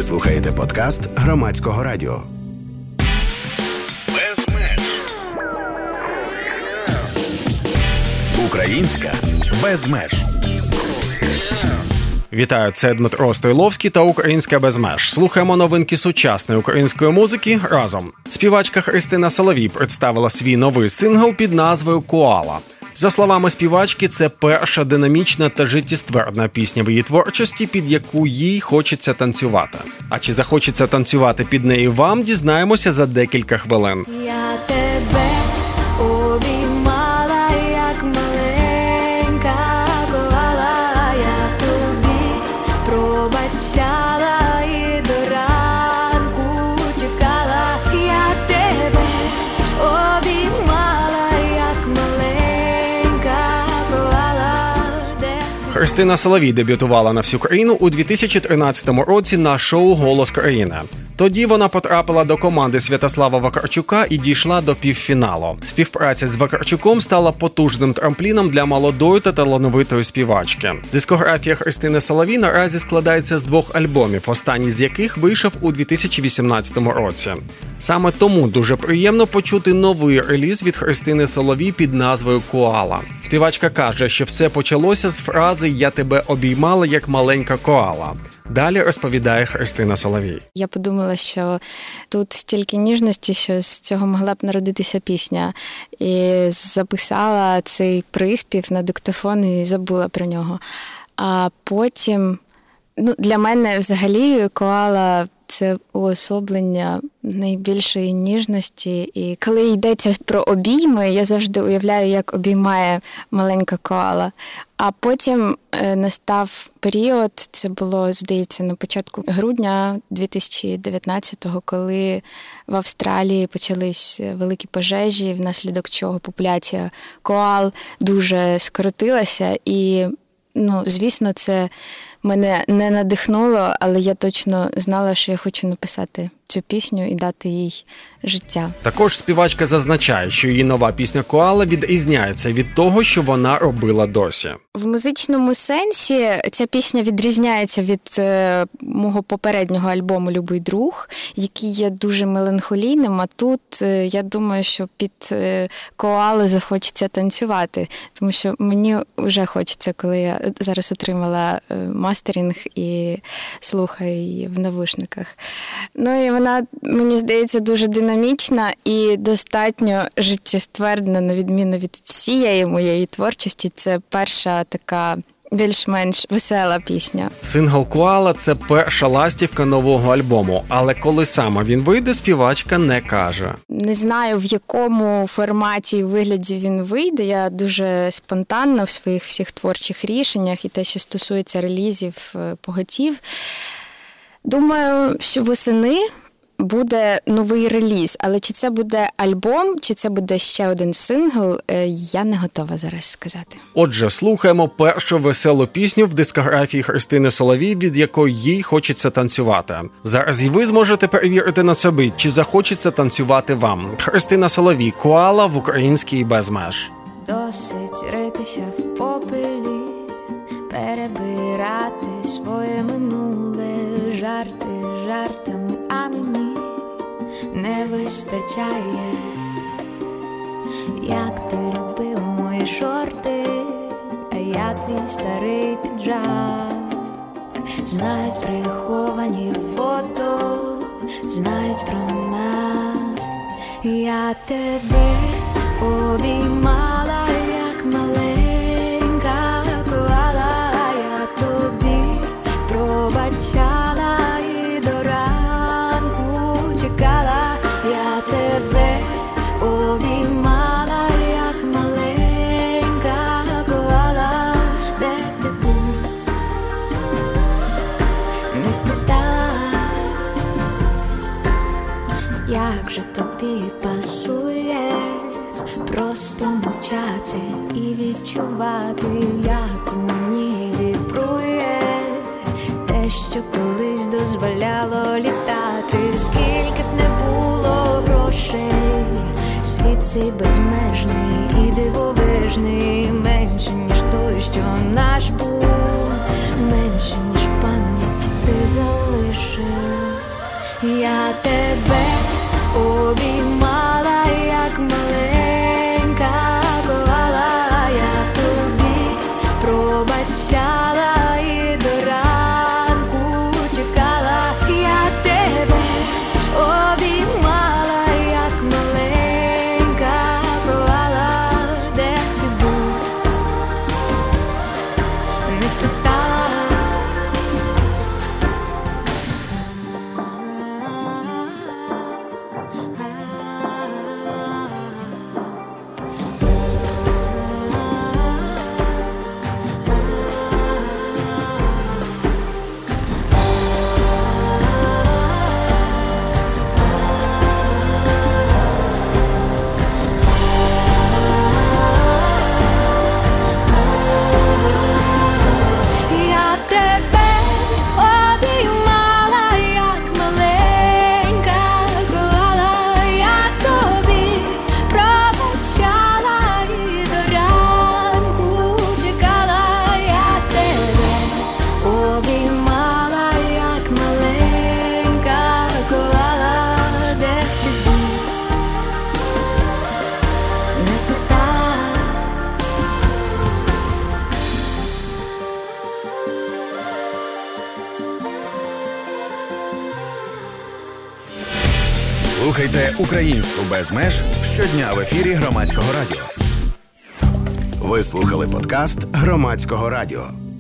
Ви слухаєте подкаст Громадського радіо. Без меж. Українська без меж. Вітаю, це Дмитро Стойловський та «Українська без меж». Слухаємо новинки сучасної української музики разом. Співачка Христина Соловій представила свій новий сингл під назвою «Коала». За словами співачки, це перша динамічна та життєствердна пісня в її творчості, під яку їй хочеться танцювати. А чи захочеться танцювати під неї вам, дізнаємося за декілька хвилин. Я тебе обіймала, як маленька коала, я тобі пробачала і до ранку чекала. Я тебе обіймала, як маленька коала. Христина Соловій дебютувала на всю країну у 2013 році на шоу «Голос країни». Тоді вона потрапила до команди Святослава Вакарчука і дійшла до півфіналу. Співпраця з Вакарчуком стала потужним трампліном для молодої та талановитої співачки. Дискографія Христини Соловій наразі складається з 2 альбомів, останній з яких вийшов у 2018 році. Саме тому дуже приємно почути новий реліз від Христини Соловій під назвою «Коала». Співачка каже, що все почалося з фрази «Я тебе обіймала, як маленька коала». Далі розповідає Христина Соловій. Я подумала, що тут стільки ніжності, що з цього могла б народитися пісня. І записала цей приспів на диктофон і забула про нього. А потім, для мене взагалі коала – це уособлення найбільшої ніжності. І коли йдеться про обійми, я завжди уявляю, як обіймає маленька коала. А потім настав період, це було, здається, на початку грудня 2019-го, коли в Австралії почались великі пожежі, внаслідок чого популяція коал дуже скоротилася. І, звісно, це мене не надихнуло, але я точно знала, що я хочу написати цю пісню і дати їй життя. Також співачка зазначає, що її нова пісня «Коала» відрізняється від того, що вона робила досі. В музичному сенсі ця пісня відрізняється від мого попереднього альбому «Любий друг», який є дуже меланхолійним, а тут я думаю, що під «Коалу» захочеться танцювати, тому що мені вже хочеться, коли я зараз отримала мастеринг і слухаю її в навушниках. І вона, мені здається, дуже динамічна і достатньо життєствердна, на відміну від всієї моєї творчості. Це перша така більш-менш весела пісня. Сингл «Коала» – це перша ластівка нового альбому, але коли саме він вийде, співачка не каже. Не знаю, в якому форматі і вигляді він вийде. Я дуже спонтанна в своїх всіх творчих рішеннях і те, що стосується релізів, поготів. Думаю, що восени буде новий реліз, але чи це буде альбом, чи це буде ще один сингл, я не готова зараз сказати. Отже, слухаємо першу веселу пісню в дискографії Христини Соловій, від якої їй хочеться танцювати. Зараз і ви зможете перевірити на собі, чи захочеться танцювати вам. Христина Соловій, «Коала» в «Українській без меж». Досить ритися в попелі, перебирати своє минуле, жарти жартами, а мені не вистачає. Як ти любив мої шорти, а я твій старий піджак. Знають приховані фото, знають про нас. Я тебе обіймала, як маленька коала, я тобі пробачала і до ранку чекала. Я тебе обіймала, як маленька коала, де ти був, не питала, як же тобі пасує просто мовчати і відчувати, як у мені вібрує те, що колись дозволяло літати. Скільки б не було грошей, світ цей безмежний і дивовижний, менше, ніж той, що наш був, менше, ніж в пам'яті ти за полишив. Я тебе обіймала, як маленька коала, я тобі пробачала і до ранку чекала. Я тебе обіймала, як маленька коала, де ти був, не питала. Я тебе обіймала, як маленька коала, я тобі пробачала і до ранку чекала. Я тебе обіймала, як маленька коала, де ти був, не питала. Слухайте українську без меж щодня в ефірі Громадського радіо. Ви слухали подкаст Громадського радіо.